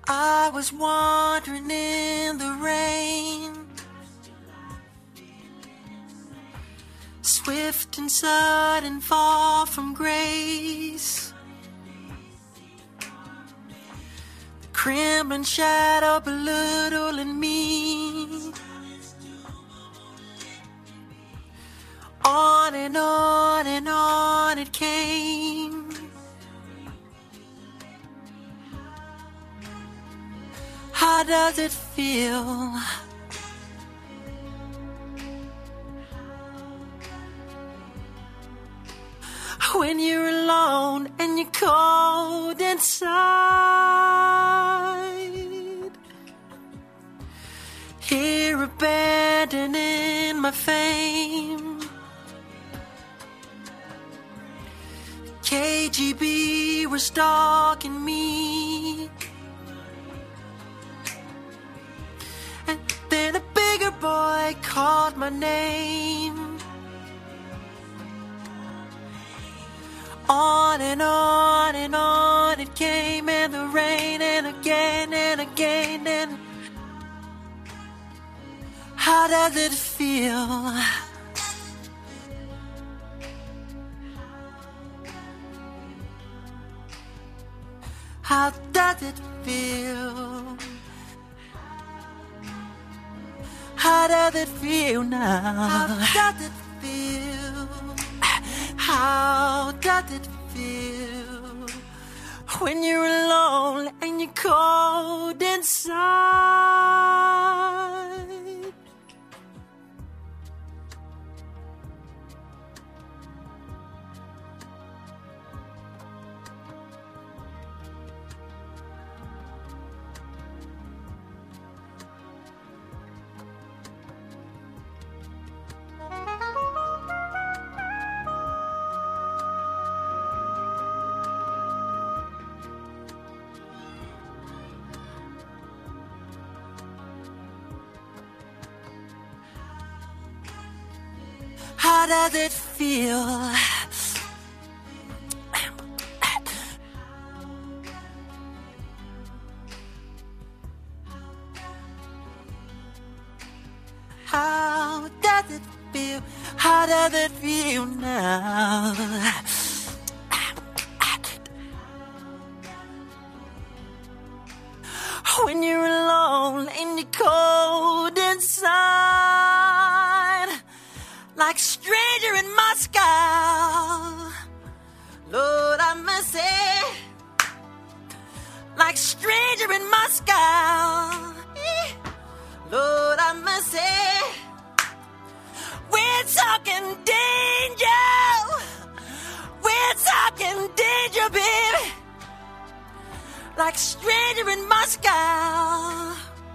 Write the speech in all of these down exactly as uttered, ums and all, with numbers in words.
I was wandering in the rain, swift and sudden fall from grace. The crimson shadow belittling me. On and on and on it came. How does it feel? When you're alone and you're cold inside, here abandoning my fame. K G B were stalking me. And then a bigger boy called my name. On and on and on it came, and the rain, and again and again, and how does it feel? How does it feel? How does it feel now? How does it feel? How does it feel when you're alone and you're cold inside? How does it feel? How does it feel? How does it feel now? When you're alone and you're cold inside, like stranger in Moscow, Lord have mercy. Like stranger in Moscow, Lord have mercy. We're talking danger. We're talking danger, baby. Like stranger in Moscow.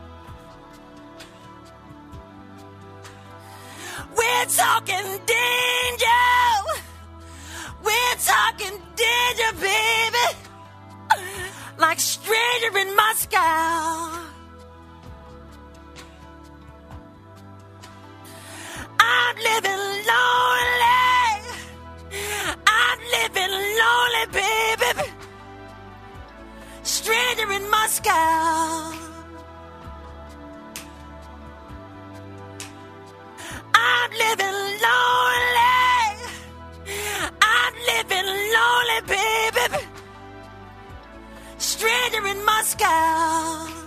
We're talking danger. We're talking danger, baby. Like stranger in Moscow. I'm living lonely. I'm living lonely, baby. Stranger in Moscow. I'm living lonely. I'm living lonely, baby. Stranger in Moscow.